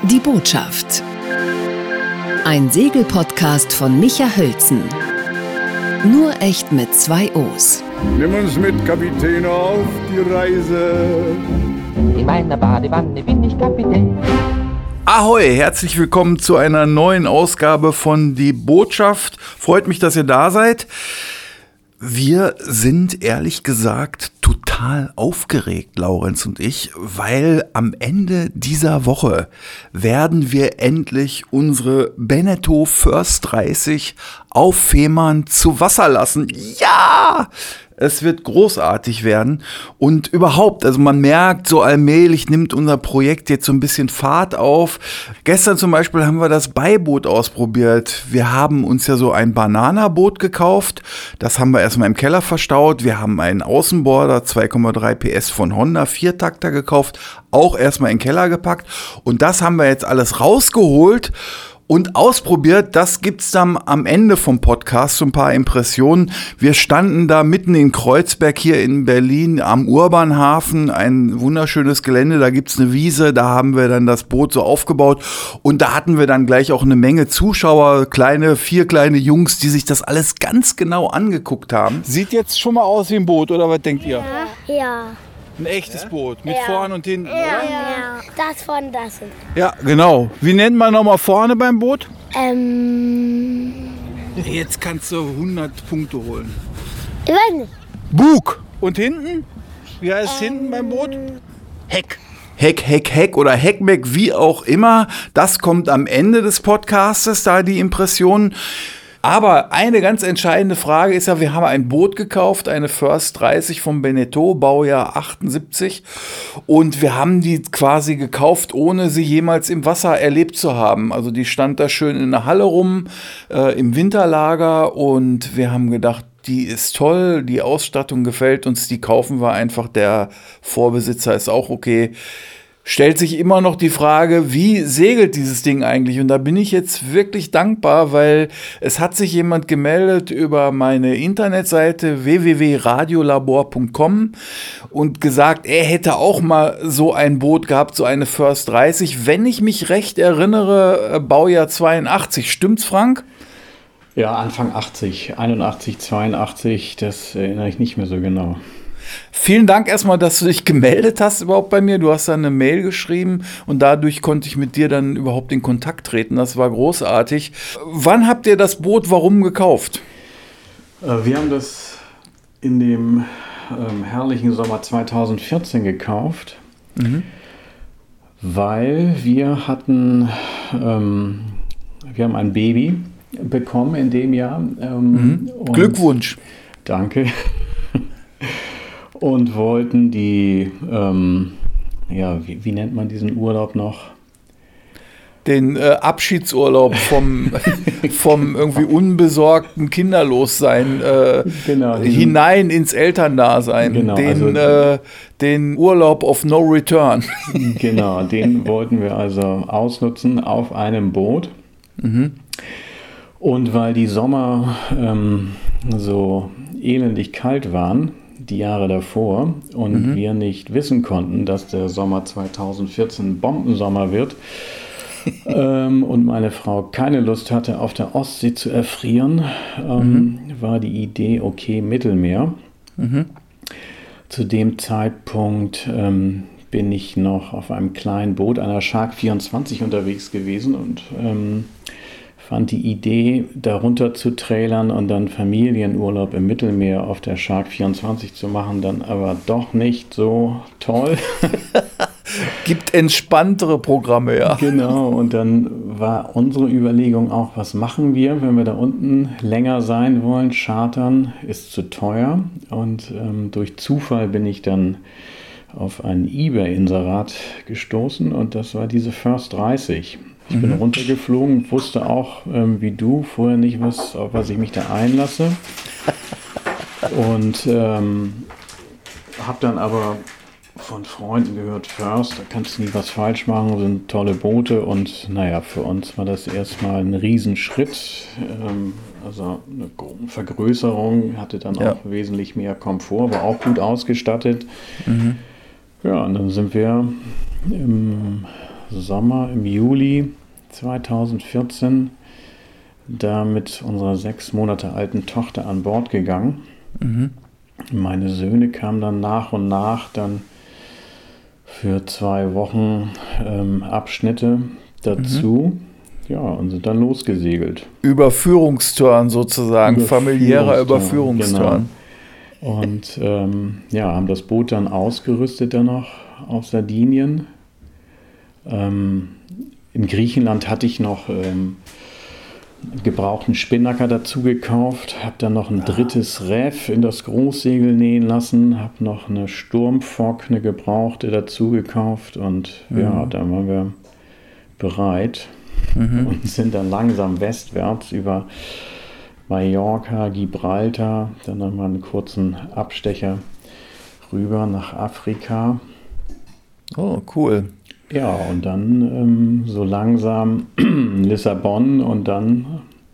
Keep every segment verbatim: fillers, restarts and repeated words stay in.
Die Botschaft. Ein Segelpodcast von Micha Hölzen. Nur echt mit zwei O's. Nimm uns mit, Kapitän, auf die Reise. In meiner Badewanne bin ich Kapitän. Ahoi, herzlich willkommen zu einer neuen Ausgabe von Die Botschaft. Freut mich, dass ihr da seid. Wir sind ehrlich gesagt total aufgeregt, Laurenz und ich, weil am Ende dieser Woche werden wir endlich unsere Beneteau First dreißig auf Fehmarn zu Wasser lassen. Ja! Es wird großartig werden und überhaupt, also man merkt, so allmählich nimmt unser Projekt jetzt so ein bisschen Fahrt auf. Gestern zum Beispiel haben wir das Beiboot ausprobiert. Wir haben uns ja so ein Bananaboot gekauft. Das haben wir erstmal im Keller verstaut. Wir haben einen Außenborder zwei Komma drei P S von Honda, Viertakter gekauft, auch erstmal in den Keller gepackt. Und das haben wir jetzt alles rausgeholt und ausprobiert. Das gibt's dann am Ende vom Podcast, so ein paar Impressionen. Wir standen da mitten in Kreuzberg hier in Berlin am Urbanhafen, ein wunderschönes Gelände, da gibt's eine Wiese, da haben wir dann das Boot so aufgebaut und da hatten wir dann gleich auch eine Menge Zuschauer, kleine, vier kleine Jungs, die sich das alles ganz genau angeguckt haben. Sieht jetzt schon mal aus wie ein Boot, oder was denkt ihr? Ja. Ja. Ein echtes Boot mit Ja. vorn und hinten, Ja. oder? Ja. Das von das. Ja, genau. Wie nennt man nochmal vorne beim Boot? Ähm. Jetzt kannst du hundert Punkte holen. Ich weiß nicht. Bug. Und hinten? Wie heißt es hinten beim Boot? Heck. Heck, Heck, Heck oder Heckmeck, wie auch immer. Das kommt am Ende des Podcastes, da die Impressionen. Aber eine ganz entscheidende Frage ist ja, wir haben ein Boot gekauft, eine First dreißig vom Beneteau, Baujahr achtundsiebzig. Und wir haben die quasi gekauft, ohne sie jemals im Wasser erlebt zu haben. Also die stand da schön in der Halle rum, äh, im Winterlager. Und wir haben gedacht, die ist toll, die Ausstattung gefällt uns, die kaufen wir einfach. Der Vorbesitzer ist auch okay. Stellt sich immer noch die Frage, wie segelt dieses Ding eigentlich? Und da bin ich jetzt wirklich dankbar, weil es hat sich jemand gemeldet über meine Internetseite w w w punkt radiolabor punkt com und gesagt, er hätte auch mal so ein Boot gehabt, so eine First dreißig. Wenn ich mich recht erinnere, Baujahr zweiundachtzig. Stimmt's, Frank? Ja, Anfang achtzig, einundachtzig, zweiundachtzig, das erinnere ich nicht mehr so genau. Vielen Dank erstmal, dass du dich gemeldet hast überhaupt bei mir. Du hast dann eine Mail geschrieben und dadurch konnte ich mit dir dann überhaupt in Kontakt treten. Das war großartig. Wann habt ihr das Boot, warum gekauft? Wir haben das in dem ähm, herrlichen Sommer zweitausendvierzehn gekauft, mhm. weil wir hatten, ähm, wir haben ein Baby bekommen in dem Jahr. Ähm, mhm. Glückwunsch. Danke. Und wollten die, ähm, ja, wie, wie nennt man diesen Urlaub noch? Den äh, Abschiedsurlaub vom, vom irgendwie unbesorgten Kinderlossein äh, genau, hinein ins Elterndasein. Genau, den, also, äh, den Urlaub of no return. Genau, den wollten wir also ausnutzen auf einem Boot. Mhm. Und weil die Sommer ähm, so elendig kalt waren, die Jahre davor, und mhm. wir nicht wissen konnten, dass der Sommer zweitausendvierzehn Bombensommer wird ähm, und meine Frau keine Lust hatte, auf der Ostsee zu erfrieren, ähm, mhm. war die Idee, okay, Mittelmeer. Mhm. Zu dem Zeitpunkt ähm, bin ich noch auf einem kleinen Boot, einer Shark vierundzwanzig, unterwegs gewesen und ähm, fand die Idee, darunter zu trailern und dann Familienurlaub im Mittelmeer auf der Shark vierundzwanzig zu machen, dann aber doch nicht so toll. Gibt entspanntere Programme, ja. Genau, und dann war unsere Überlegung auch, was machen wir, wenn wir da unten länger sein wollen? Chartern ist zu teuer und ähm, durch Zufall bin ich dann auf ein eBay-Inserat gestoßen und das war diese First dreißig. Ich bin mhm. runtergeflogen, wusste auch, ähm, wie du, vorher nicht, was, auf was ich mich da einlasse. Und ähm, habe dann aber von Freunden gehört, First, da kannst du nie was falsch machen, sind tolle Boote. Und naja, für uns war das erstmal ein Riesenschritt. Ähm, also eine Vergrößerung, hatte dann ja. auch wesentlich mehr Komfort, war auch gut ausgestattet. Mhm. Ja, und dann sind wir im Sommer, im Juli zweitausendvierzehn, da mit unserer sechs Monate alten Tochter an Bord gegangen. Mhm. Meine Söhne kamen dann nach und nach dann für zwei Wochen ähm, Abschnitte dazu. Mhm. Ja, und sind dann losgesegelt. Überführungsturn sozusagen, familiärer Überführungsturn. Genau. Und ähm, ja, haben das Boot dann ausgerüstet dann noch auf Sardinien. Ähm, in Griechenland hatte ich noch ähm, einen gebrauchten Spinnaker dazu gekauft, habe dann noch ein drittes Reff in das Großsegel nähen lassen, habe noch eine Sturmfock, eine gebrauchte dazu gekauft und mhm. ja, dann waren wir bereit. Mhm. Und sind dann langsam westwärts über Mallorca, Gibraltar, dann nochmal einen kurzen Abstecher rüber nach Afrika. Oh, cool. Ja, und dann ähm, so langsam Lissabon und dann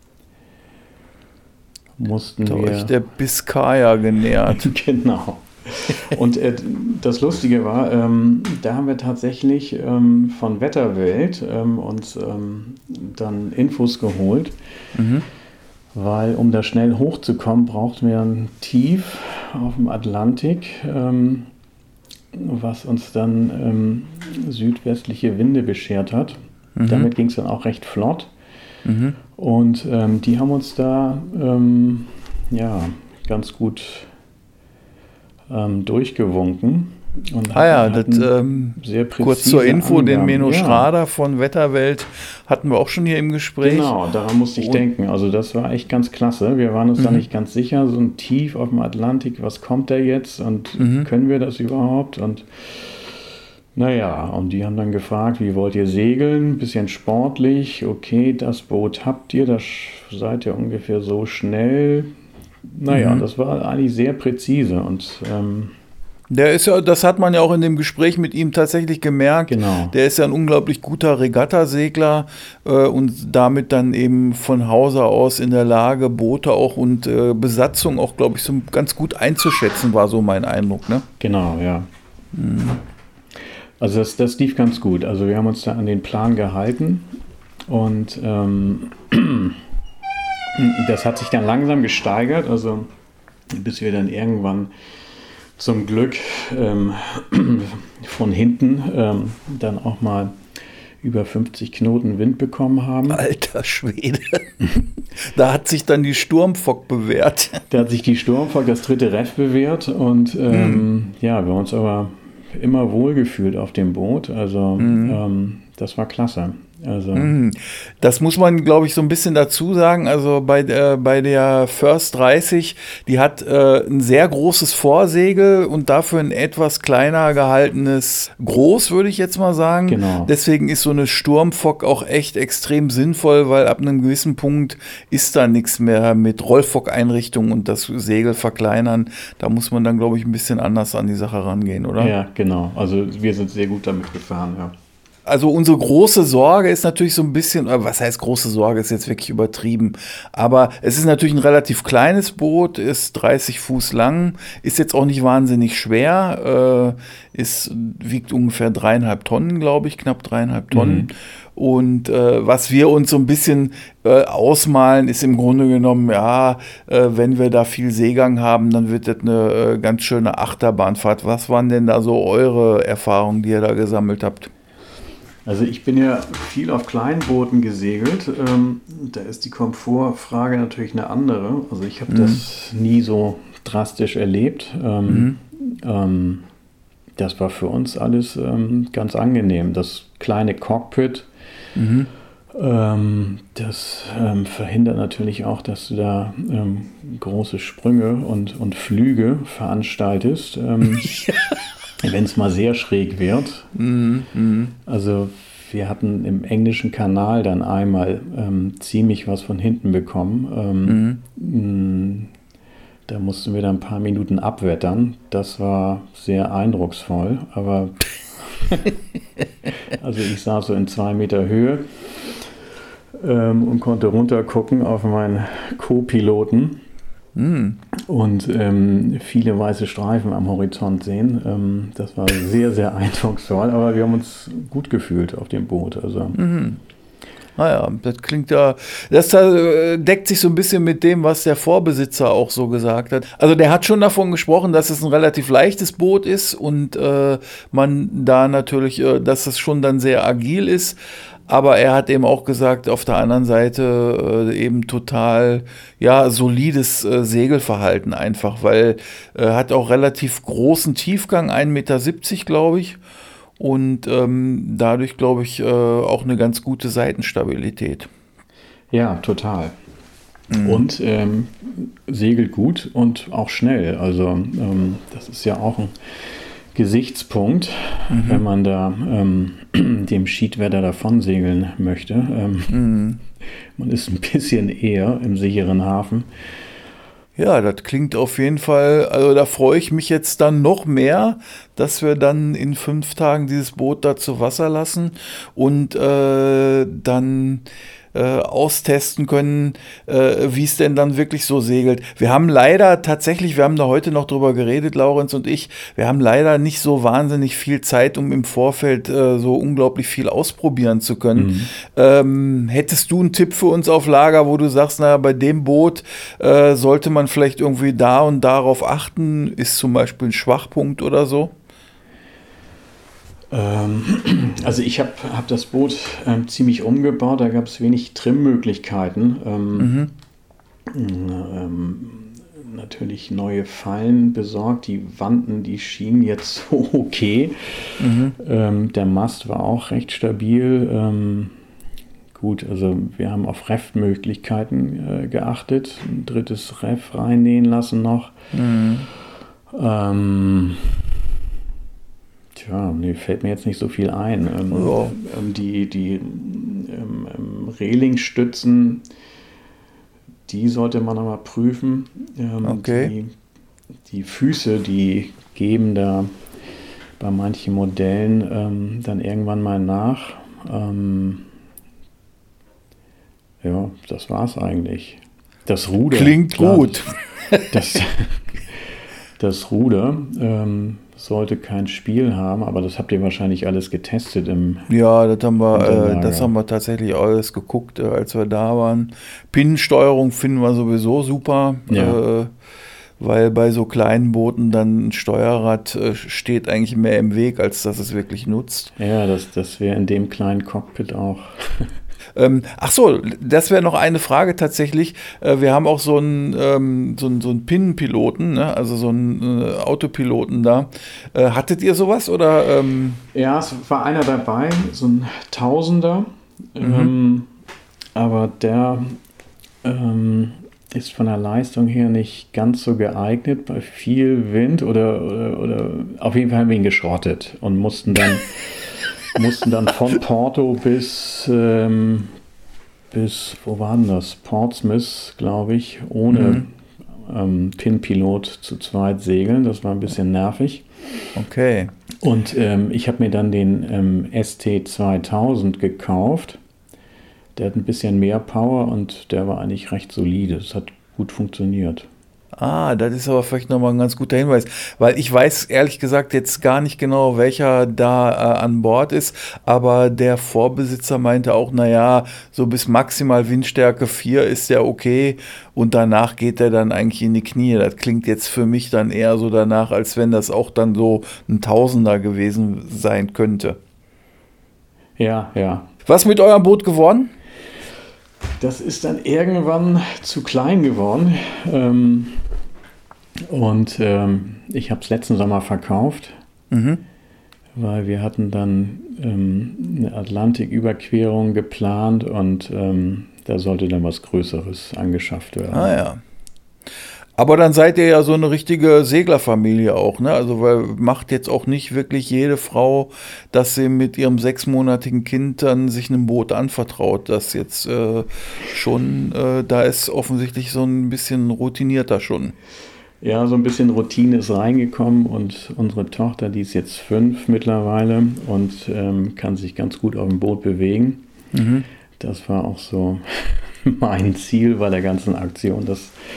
mussten da wir... euch der Biskaya genähert. Genau. Und äh, das Lustige war, ähm, da haben wir tatsächlich ähm, von Wetterwelt ähm, uns ähm, dann Infos geholt, mhm. weil um da schnell hochzukommen, brauchten wir ein Tief auf dem Atlantik, ähm, was uns dann ähm, südwestliche Winde beschert hat. Mhm. Damit ging es dann auch recht flott. Mhm. Und ähm, die haben uns da ähm, ja, ganz gut ähm, durchgewunken. Und ah ja, das, ähm, sehr kurz zur Info, Angaben. Den Menno ja. Schrader von Wetterwelt hatten wir auch schon hier im Gespräch. Genau, daran musste ich Und, denken. Also das war echt ganz klasse. Wir waren uns mhm. da nicht ganz sicher, so ein Tief auf dem Atlantik, was kommt da jetzt und mhm. können wir das überhaupt? Und naja, und die haben dann gefragt, wie wollt ihr segeln? Bisschen sportlich, okay, das Boot habt ihr, da seid ihr ungefähr so schnell. Naja, mhm. das war eigentlich sehr präzise und ähm, der ist ja, das hat man ja auch in dem Gespräch mit ihm tatsächlich gemerkt. Genau. Der ist ja ein unglaublich guter Regattasegler äh, und damit dann eben von Hause aus in der Lage, Boote auch und äh, Besatzung auch, glaube ich, so ganz gut einzuschätzen, war so mein Eindruck. Ne? Genau, ja. Mhm. Also das, das lief ganz gut. Also wir haben uns da an den Plan gehalten und ähm, das hat sich dann langsam gesteigert, also bis wir dann irgendwann zum Glück ähm, von hinten ähm, dann auch mal über fünfzig Knoten Wind bekommen haben. Alter Schwede. Da hat sich dann die Sturmfock bewährt. Da hat sich die Sturmfock, das dritte Reff, bewährt. Und ähm, mhm. ja, wir haben uns aber immer wohlgefühlt auf dem Boot. Also mhm. ähm, das war klasse. Also. Das muss man, glaube ich, so ein bisschen dazu sagen. Also bei der, bei der First dreißig, die hat äh, ein sehr großes Vorsegel und dafür ein etwas kleiner gehaltenes Groß, würde ich jetzt mal sagen. Genau. Deswegen ist so eine Sturmfock auch echt extrem sinnvoll, weil ab einem gewissen Punkt ist da nichts mehr mit Rollfock-Einrichtungen und das Segel verkleinern. Da muss man dann, glaube ich, ein bisschen anders an die Sache rangehen, oder? Ja, genau. Also wir sind sehr gut damit gefahren, ja. Also unsere große Sorge ist natürlich so ein bisschen, was heißt große Sorge, ist jetzt wirklich übertrieben, aber es ist natürlich ein relativ kleines Boot, ist dreißig Fuß lang, ist jetzt auch nicht wahnsinnig schwer, äh, ist, wiegt ungefähr dreieinhalb Tonnen, glaube ich, knapp dreieinhalb Tonnen. Mhm. Und äh, was wir uns so ein bisschen äh, ausmalen, ist im Grunde genommen, ja, äh, wenn wir da viel Seegang haben, dann wird das eine äh, ganz schöne Achterbahnfahrt. Was waren denn da so eure Erfahrungen, die ihr da gesammelt habt? Also ich bin ja viel auf Kleinbooten gesegelt. Ähm, da ist die Komfortfrage natürlich eine andere. Also ich habe mhm. das nie so drastisch erlebt. Ähm, mhm. ähm, das war für uns alles ähm, ganz angenehm. Das kleine Cockpit, mhm. ähm, das ähm, verhindert natürlich auch, dass du da ähm, große Sprünge und, und Flüge veranstaltest. Ähm, ja. Wenn es mal sehr schräg wird. Mm, mm. Also wir hatten im englischen Kanal dann einmal ähm, ziemlich was von hinten bekommen. Ähm, mm. Da mussten wir dann ein paar Minuten abwettern. Das war sehr eindrucksvoll. Aber also ich saß so in zwei Meter Höhe ähm, und konnte runtergucken auf meinen Co-Piloten. Mhm. Und ähm, viele weiße Streifen am Horizont sehen. Ähm, das war sehr, sehr eindrucksvoll, aber wir haben uns gut gefühlt auf dem Boot. Also. Mhm. Naja, das klingt ja, das äh, deckt sich so ein bisschen mit dem, was der Vorbesitzer auch so gesagt hat. Also der hat schon davon gesprochen, dass es ein relativ leichtes Boot ist und äh, man da natürlich, äh, dass es schon dann sehr agil ist. Aber er hat eben auch gesagt, auf der anderen Seite äh, eben total, ja, solides äh, Segelverhalten einfach, weil er äh, hat auch relativ großen Tiefgang, ein Meter siebzig, glaube ich. Und ähm, dadurch, glaube ich, äh, auch eine ganz gute Seitenstabilität. Ja, total. Mhm. Und ähm, segelt gut und auch schnell. Also ähm, das ist ja auch ein Gesichtspunkt, mhm. wenn man da ähm, dem Schiedwetter davon segeln möchte. Ähm, mhm. Man ist ein bisschen eher im sicheren Hafen. Ja, das klingt auf jeden Fall, also da freue ich mich jetzt dann noch mehr, dass wir dann in fünf Tagen dieses Boot da zu Wasser lassen und äh, dann äh, austesten können, äh, wie es denn dann wirklich so segelt. Wir haben leider tatsächlich, wir haben da heute noch drüber geredet, Laurenz und ich, wir haben leider nicht so wahnsinnig viel Zeit, um im Vorfeld äh, so unglaublich viel ausprobieren zu können. Mhm. Ähm, hättest du einen Tipp für uns auf Lager, wo du sagst, naja, bei dem Boot äh, sollte man vielleicht irgendwie da und darauf achten, ist zum Beispiel ein Schwachpunkt oder so? Also ich habe hab das Boot ähm, ziemlich umgebaut, da gab es wenig Trimmmöglichkeiten. Ähm, mhm. ähm, natürlich neue Fallen besorgt, die Wanten, die schienen jetzt so okay. Mhm. Ähm, der Mast war auch recht stabil. Ähm, gut, also wir haben auf Ref-Möglichkeiten äh, geachtet, ein drittes Ref reinnähen lassen noch. Mhm. Ähm, Tja, nee, fällt mir jetzt nicht so viel ein. Ähm, oh. ähm, die die ähm, ähm, Relingstützen, die sollte man nochmal prüfen. Ähm, okay. Die, die Füße, die geben da bei manchen Modellen ähm, dann irgendwann mal nach. Ähm, ja, das war's eigentlich. Das Ruder. Klingt klar, gut. Das, das Ruder ähm, sollte kein Spiel haben, aber das habt ihr wahrscheinlich alles getestet im Ja, das haben wir, äh, das haben wir tatsächlich alles geguckt, äh, als wir da waren. Pin-Steuerung finden wir sowieso super, ja. äh, weil bei so kleinen Booten dann ein Steuerrad äh, steht eigentlich mehr im Weg, als dass es wirklich nutzt. Ja, das, das wäre in dem kleinen Cockpit auch. Ähm, ach so, das wäre noch eine Frage tatsächlich. Äh, wir haben auch so einen, ähm, so einen, so einen Pinnenpiloten, ne? Also so einen äh, Autopiloten da. Äh, hattet ihr sowas oder? Ähm? Ja, es war einer dabei, so ein Tausender. Mhm. Ähm, aber der ähm, ist von der Leistung her nicht ganz so geeignet bei viel Wind oder, oder, oder auf jeden Fall haben wir ihn geschrottet und mussten dann mussten dann von Porto bis, ähm, bis, wo war denn das? Portsmouth, glaube ich, ohne mhm. ähm, Pin-Pilot zu zweit segeln. Das war ein bisschen nervig. Okay. Und ähm, ich habe mir dann den ähm, S T zweitausend gekauft. Der hat ein bisschen mehr Power und der war eigentlich recht solide. Das hat gut funktioniert. Ah, das ist aber vielleicht nochmal ein ganz guter Hinweis, weil ich weiß ehrlich gesagt jetzt gar nicht genau, welcher da äh, an Bord ist, aber der Vorbesitzer meinte auch, naja, so bis maximal Windstärke vier ist der okay und danach geht er dann eigentlich in die Knie. Das klingt jetzt für mich dann eher so danach, als wenn das auch dann so ein Tausender gewesen sein könnte. Ja, ja. Was mit eurem Boot geworden? Das ist dann irgendwann zu klein geworden. Ähm, und ähm, ich habe es letzten Sommer verkauft, mhm. weil wir hatten dann ähm, eine Atlantiküberquerung geplant und ähm, da sollte dann was Größeres angeschafft werden. Ah ja. Aber dann seid ihr ja so eine richtige Seglerfamilie auch, ne? Also weil macht jetzt auch nicht wirklich jede Frau, dass sie mit ihrem sechsmonatigen Kind dann sich einem Boot anvertraut. Das jetzt äh, schon, äh, da ist offensichtlich so ein bisschen routinierter schon. Ja, so ein bisschen Routine ist reingekommen und unsere Tochter, die ist jetzt fünf mittlerweile und ähm, kann sich ganz gut auf dem Boot bewegen. Mhm. Das war auch so mein Ziel bei der ganzen Aktion, dass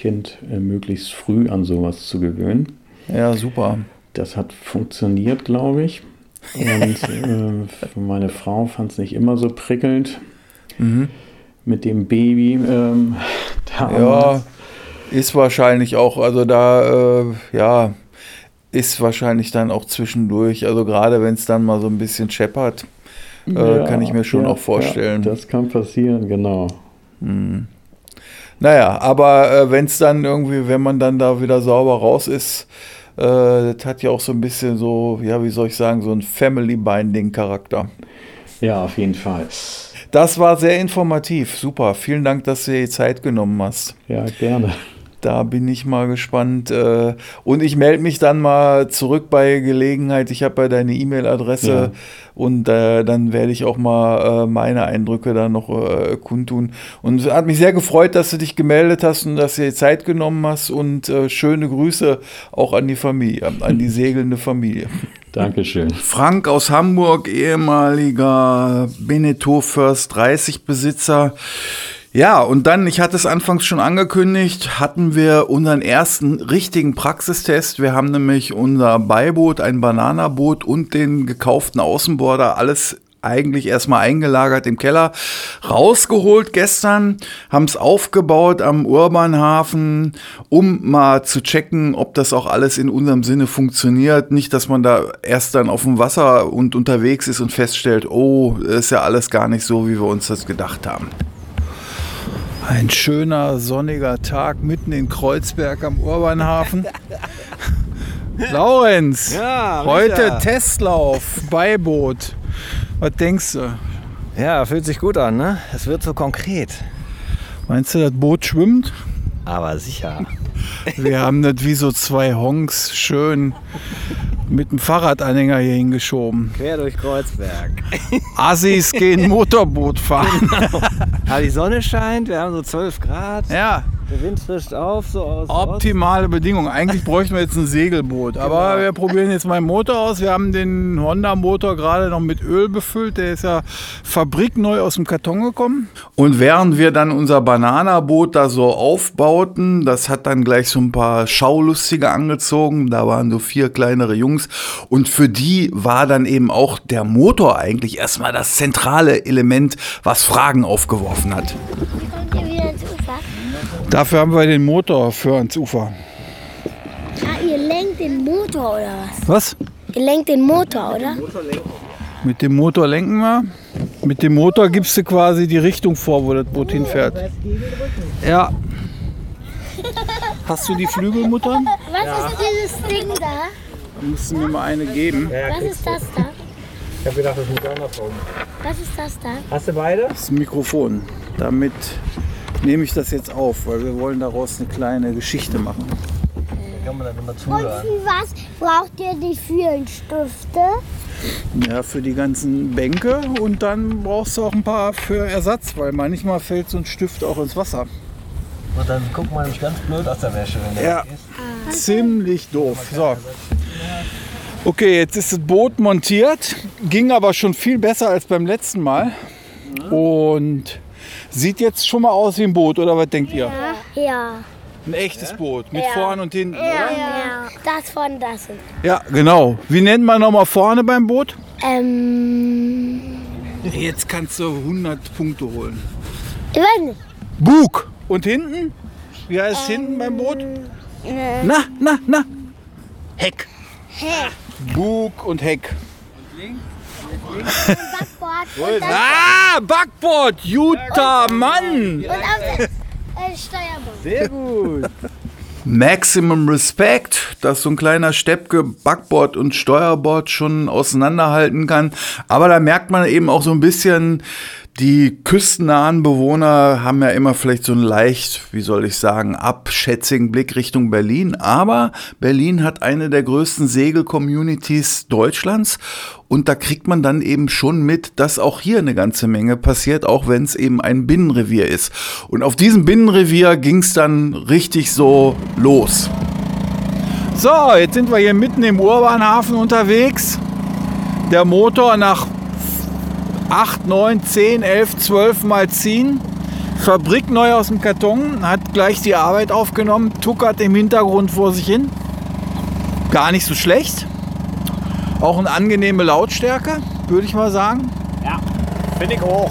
Kind äh, möglichst früh an sowas zu gewöhnen. Ja, super. Das hat funktioniert, glaube ich. Und äh, meine Frau fand es nicht immer so prickelnd mhm. mit dem Baby. Ähm, ja, ist wahrscheinlich auch, also da, äh, ja, ist wahrscheinlich dann auch zwischendurch, also gerade wenn es dann mal so ein bisschen scheppert, äh, ja, kann ich mir schon ja, auch vorstellen. Ja, das kann passieren, genau. Hm. Naja, aber äh, wenn es dann irgendwie, wenn man dann da wieder sauber raus ist, äh, das hat ja auch so ein bisschen so, ja, wie soll ich sagen, so ein Family-Binding-Charakter. Ja, auf jeden Fall. Das war sehr informativ, super. Vielen Dank, dass du dir die Zeit genommen hast. Ja, gerne. Da bin ich mal gespannt. Äh, und ich melde mich dann mal zurück bei Gelegenheit. Ich habe ja deine E-Mail-Adresse ja. und äh, dann werde ich auch mal äh, meine Eindrücke da noch äh, kundtun. Und es hat mich sehr gefreut, dass du dich gemeldet hast und dass du dir Zeit genommen hast. Und äh, schöne Grüße auch an die Familie, an die segelnde Familie. Dankeschön. Frank aus Hamburg, ehemaliger Beneteau First dreißig Besitzer. Ja, und dann, ich hatte es anfangs schon angekündigt, hatten wir unseren ersten richtigen Praxistest. Wir haben nämlich unser Beiboot, ein Bananaboot und den gekauften Außenborder, alles eigentlich erstmal eingelagert im Keller, rausgeholt gestern, haben es aufgebaut am Urbanhafen, um mal zu checken, ob das auch alles in unserem Sinne funktioniert. Nicht, dass man da erst dann auf dem Wasser und unterwegs ist und feststellt, oh, ist ja alles gar nicht so, wie wir uns das gedacht haben. Ein schöner, sonniger Tag mitten in Kreuzberg am Urbanhafen. Laurenz, ja, heute Testlauf, Beiboot. Was denkst du? Ja, fühlt sich gut an, ne? Es wird so konkret. Meinst du, das Boot schwimmt? Aber sicher. Wir haben das wie so zwei Honks schön mit dem Fahrradanhänger hier hingeschoben. Quer durch Kreuzberg. Assis gehen Motorboot fahren. Genau. Aber die Sonne scheint, wir haben so zwölf Grad. Ja. Der Wind frischt auf, so aus. Optimale Bedingungen. Eigentlich bräuchten wir jetzt ein Segelboot. Aber genau. Wir probieren jetzt mal den Motor aus. Wir haben den Honda-Motor gerade noch mit Öl befüllt. Der ist ja fabrikneu aus dem Karton gekommen. Und während wir dann unser Bananaboot da so aufbauten, das hat dann gleich so ein paar Schaulustige angezogen. Da waren so vier kleinere Jungs. Und für die war dann eben auch der Motor eigentlich erstmal das zentrale Element, was Fragen aufgeworfen hat. Kommt ihr wieder ins Ufer? Dafür haben wir den Motor für ans Ufer. Ah, ihr lenkt den Motor oder was? Was? Ihr lenkt den Motor, oder? Mit dem Motor lenken wir. Mit dem Motor gibst du quasi die Richtung vor, wo das Boot hinfährt. Ja. Hast du die Flügelmutter? Was ja. ist dieses Ding da? Da musst du mir mal eine geben. Was ist das da? Ich hab gedacht, das ist ein Donnerfon. Was ist das da? Hast du beide? Das ist ein Mikrofon. Damit nehme ich das jetzt auf, weil wir wollen daraus eine kleine Geschichte machen. Da kann man dann immer Und zuhören. für was braucht ihr die vielen Stifte? Ja, für die ganzen Bänke und dann brauchst du auch ein paar für Ersatz, weil manchmal fällt so ein Stift auch ins Wasser. Und dann guckt man nämlich ganz blöd aus der Wäsche, wenn der Ja, weg ist. ziemlich doof. So. Okay, jetzt ist das Boot montiert, ging aber schon viel besser als beim letzten Mal und sieht jetzt schon mal aus wie ein Boot, oder was denkt ihr? Ja. Ein echtes Boot mit Ja. vorn und hinten, oder? Ja. Das von das. Ja, genau. Wie nennt man nochmal vorne beim Boot? Ähm. Jetzt kannst du hundert Punkte holen. Ich weiß nicht. Bug. Und hinten? Wie heißt es hinten beim Boot? Äh, Na, na, na. Heck. Heck. Bug und Heck. Backbord. Und, dann, Ah, Backbord. Guter Mann. und auf das äh, Steuerbord. Sehr gut. Maximum Respect, dass so ein kleiner Steppke Backbord und Steuerbord schon auseinanderhalten kann. Aber da merkt man eben auch so ein bisschen, die küstennahen Bewohner haben ja immer vielleicht so einen leicht, wie soll ich sagen, abschätzigen Blick Richtung Berlin. Aber Berlin hat eine der größten Segel-Communities Deutschlands. Und da kriegt man dann eben schon mit, dass auch hier eine ganze Menge passiert, auch wenn es eben ein Binnenrevier ist. Und auf diesem Binnenrevier ging es dann richtig so los. So, jetzt sind wir hier mitten im Urbanhafen unterwegs. Der Motor nach acht, neun, zehn, elf, zwölf Mal ziehen fabrikneu aus dem Karton, hat gleich die Arbeit aufgenommen, tuckert im Hintergrund vor sich hin. Gar nicht so schlecht. Auch eine angenehme Lautstärke, würde ich mal sagen. Ja, finde ich auch.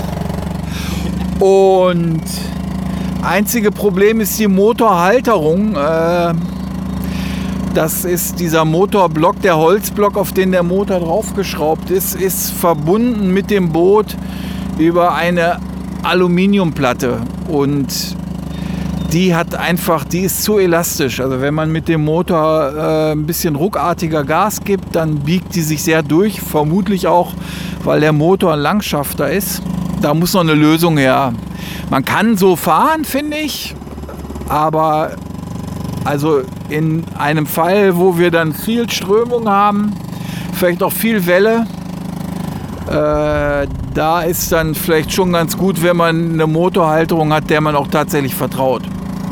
Und einzige Problem ist die Motorhalterung. Äh, das ist dieser Motorblock, der Holzblock, auf den der Motor draufgeschraubt ist, ist verbunden mit dem Boot über eine Aluminiumplatte. Und die hat einfach, die ist zu elastisch. Also wenn man mit dem Motor äh, ein bisschen ruckartiger Gas gibt, dann biegt die sich sehr durch. Vermutlich auch, weil der Motor ein Langschafter ist. Da muss noch eine Lösung her. Man kann so fahren, finde ich. Aber also in einem Fall, wo wir dann viel Strömung haben, vielleicht auch viel Welle, äh, da ist dann vielleicht schon ganz gut, wenn man eine Motorhalterung hat, der man auch tatsächlich vertraut.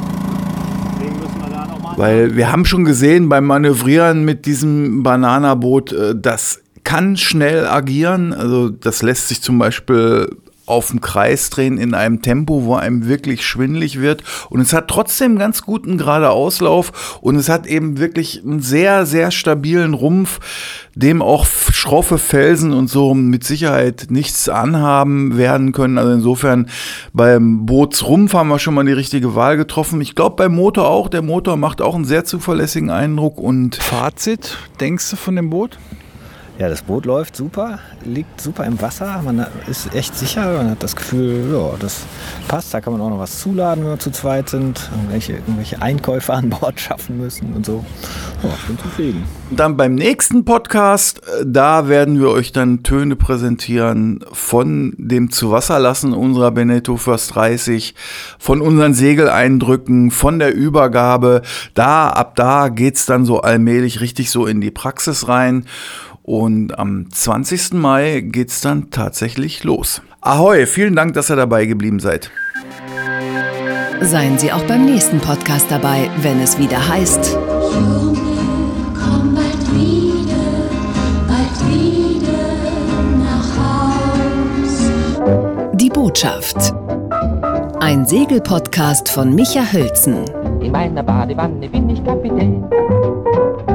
Weil wir haben schon gesehen beim Manövrieren mit diesem Bananaboot, das kann schnell agieren. Also das lässt sich zum Beispiel auf dem Kreis drehen in einem Tempo, wo einem wirklich schwindelig wird. Und es hat trotzdem ganz guten Geradeauslauf und es hat eben wirklich einen sehr, sehr stabilen Rumpf, dem auch schroffe Felsen und so mit Sicherheit nichts anhaben werden können. Also insofern beim Bootsrumpf haben wir schon mal die richtige Wahl getroffen. Ich glaube beim Motor auch. Der Motor macht auch einen sehr zuverlässigen Eindruck. Und Fazit, denkst du von dem Boot? Ja, das Boot läuft super, liegt super im Wasser, man ist echt sicher, man hat das Gefühl, ja, das passt, da kann man auch noch was zuladen, wenn wir zu zweit sind, irgendwelche, irgendwelche Einkäufe an Bord schaffen müssen und so. Ja, ich bin zufrieden. Dann beim nächsten Podcast, da werden wir euch dann Töne präsentieren von dem Zuwasserlassen unserer Beneteau First dreißig, von unseren Segeleindrücken, von der Übergabe. Da, ab da geht's dann so allmählich richtig so in die Praxis rein. Und am zwanzigsten Mai geht's dann tatsächlich los. Ahoi, vielen Dank, dass ihr dabei geblieben seid. Seien Sie auch beim nächsten Podcast dabei, wenn es wieder heißt: Junge, komm bald wieder, bald wieder nach Haus. Die Botschaft. Ein Segelpodcast von Micha Hülzen. In meiner Badewanne bin ich Kapitän.